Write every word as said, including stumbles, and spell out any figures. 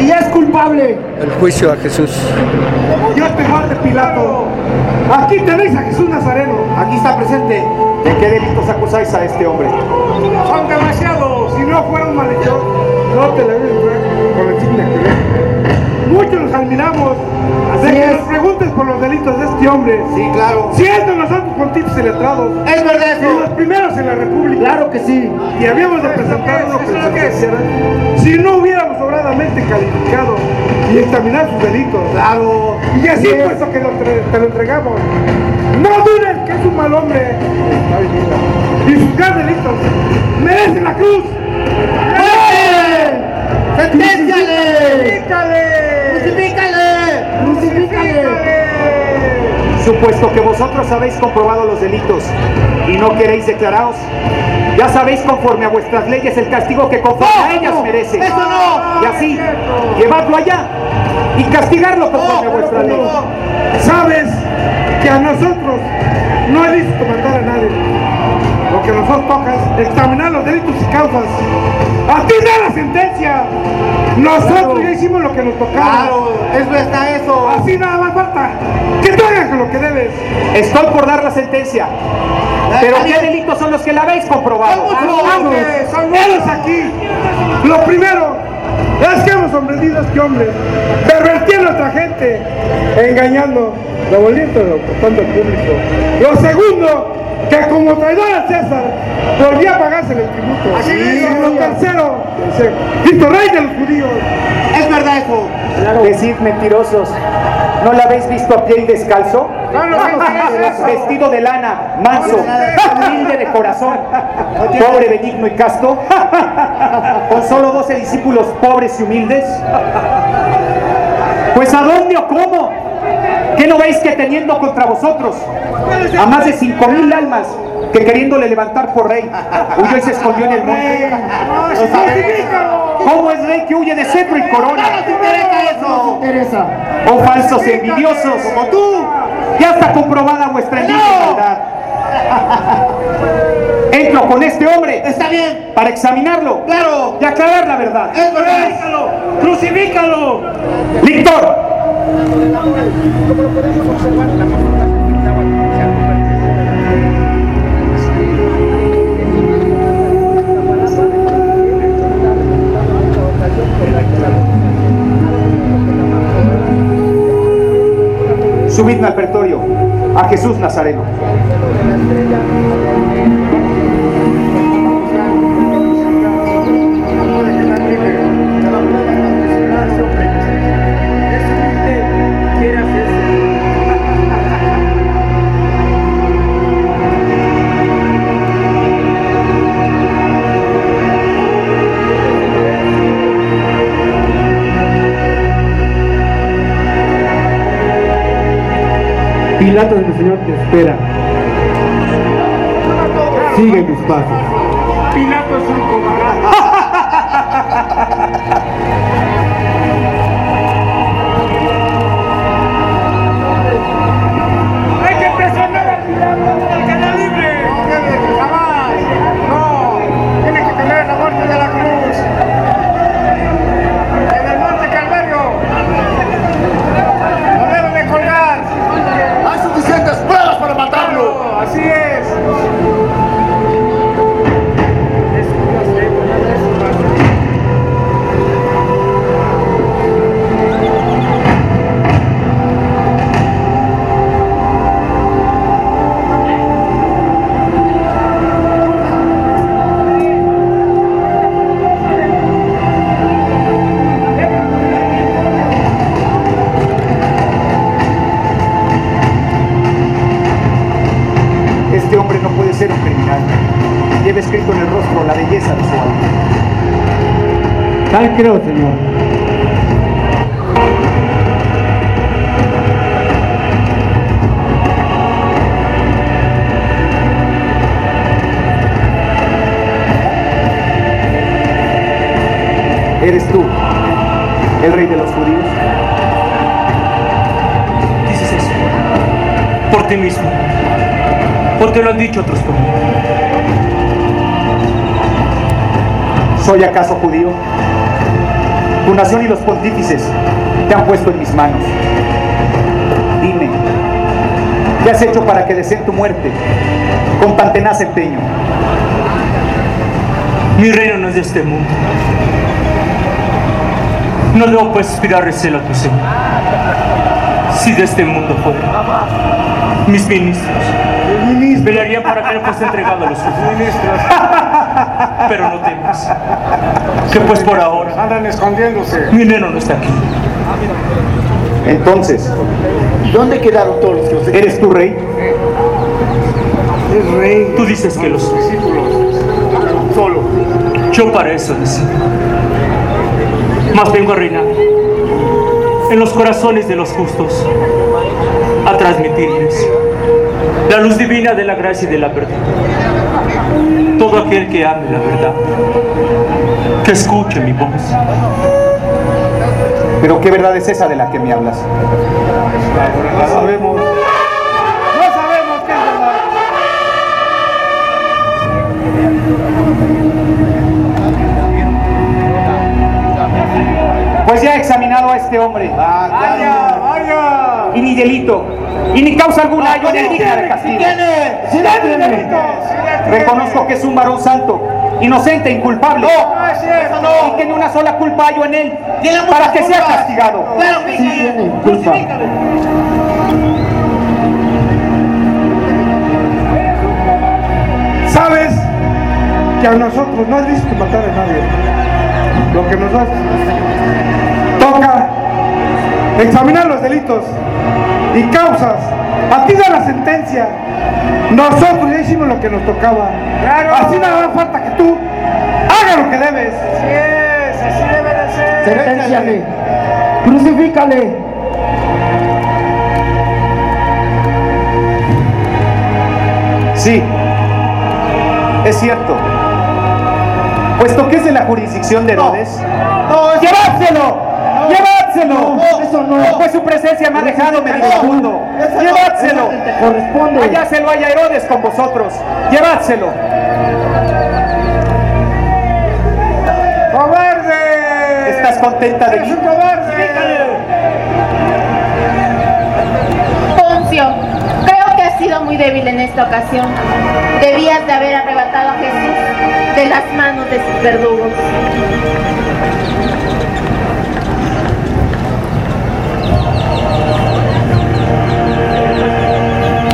y ya es culpable. El juicio a Jesús. Dios te guarde, Pilato. Aquí tenéis a Jesús Nazareno. Aquí está presente. ¿De qué delitos acusáis a este hombre? Son demasiados. Si no fuera un malhechor, no te la ves con el signo que ves. Muchos los admiramos. Así de que nos preguntes por los delitos de este hombre. Sí, claro. Siendo nosotros pontífices y letrados. Es verdad Y los eso. primeros en la República. Claro que sí. Y habíamos de presentar uno que se hiciera si no hubiéramos sobradamente calificado y examinar sus delitos. Claro. Y así puesto que lo entre- te lo entregamos. No dudes que es un mal hombre. Y sus grandes delitos merecen la cruz. ¡Senténciale! ¡Crucifícale! ¡Crucifícale! Supuesto que vosotros habéis comprobado los delitos y no queréis declararos, ya sabéis conforme a vuestras leyes el castigo que conforme a ellas merece. ¡Eso no! Y así, llevadlo allá y castigarlo conforme a vuestra ley. Sabes que a nosotros no es lícito matar a nadie. Lo que a nosotros toca es examinar los delitos y causas. ¡A ti da la sentencia! Nosotros ya hicimos lo que nos tocaba. Claro, es verdad eso. Así nada más falta que tú hagas con lo que debes. Estoy por dar la sentencia. Pero ¿qué delitos son los que la habéis comprobado? Vamos, son aquí. Lo primero es que hemos sorprendido a este hombre, pervertiendo a nuestra gente, engañando, revolviendo tanto al público. Lo segundo, que como traidor a César, volvía a pagarse el tributo. Así y es. lo tercero, Cristo Rey de los judíos. Es verdad eso. Decid mentirosos. ¿No la habéis visto a pie y descalzo? No nos interesa eso. Vestido de lana, manso, humilde de corazón, pobre, benigno y casto, con solo doce discípulos pobres y humildes. Pues ¿a dónde o cómo? ¿Qué no veis que teniendo contra vosotros a más de cinco mil almas que queriéndole levantar por rey, huyó y se escondió en el monte? ¿Cómo es rey que huye de cetro y corona? No interesa. Oh falsos envidiosos, como tú, ya está comprobada vuestra envidia y maldad. Entro con este hombre. Está bien. Para examinarlo. Claro. Y aclarar la verdad. Es verdad. ¡Crucifícalo! Lictor. Subidme al pretorio a Jesús Nazareno. Pilato de mi Señor te espera. Sigue mis pasos. Pilato es un cobarde. ¡Hay que presionar a Pilato para que la libre! No debe, jamás. No, tiene que tener la muerte de la cruz. En el monte Calvario. Lo deben de colgar. Hay suficientes pruebas para matarlo. Así es. Este hombre no puede ser un criminal. Lleva escrito en el rostro la belleza de su alma. Tal creo, Señor. ¿Eres tú el rey de los judíos? Dices eso por ti mismo, porque lo han dicho otros por mí. ¿Soy acaso judío? Tu nación y los pontífices te han puesto en mis manos. Dime, ¿qué has hecho para que deseen tu muerte con tan tenaz empeño? Mi reino no es de este mundo. No debo pues inspirar recelo a tu Señor. Si de este mundo fuera, mis ministros velarían para que no fuese entregado a los ministros. Pero no temas, que pues por ahora Andan escondiéndose. mi neno no está aquí. Entonces, ¿Dónde quedaron todos los que los ¿eres tu rey? Es rey. Tú dices que los discípulos. solo? yo para eso nací. Mas vengo a reinar en los corazones de los justos, a transmitirles la luz divina de la gracia y de la verdad. Todo aquel que ame la verdad, que escuche mi voz. ¿Pero qué verdad es esa de la que me hablas? No sabemos. No sabemos qué es verdad. Pues ya he examinado a este hombre. Vaya, vaya. Y ni delito, y ni causa alguna hallo en él digna de castigo. Reconozco que es un varón santo, inocente e inculpable. No es cierto. Y que ni una sola culpa hallo en él para que sea castigado. Sabes que a nosotros no es lícito matar a nadie. Lo que nos hace toca examinar los delitos y causas. A ti da la sentencia. Nosotros ya hicimos lo que nos tocaba. Claro. Así nada más falta que tú hagas lo que debes. Así es, así debe de ser. Senténciale, crucifícale. Sí, es cierto. Puesto que es de la jurisdicción de Herodes, No, eso- ¡llevádselo! ¡Llevádselo! No, eso no. Pues su presencia me ha dejado moribundo. Eso no, ¡Llevádselo! eso te corresponde. Allá se lo haya Herodes con vosotros. ¡Llevádselo! ¡Cobarde! ¿Estás contenta de ¡Eres mí? un cobarde! Poncio, creo que has sido muy débil en esta ocasión. Debías de haber arrebatado a Jesús de las manos de sus verdugos.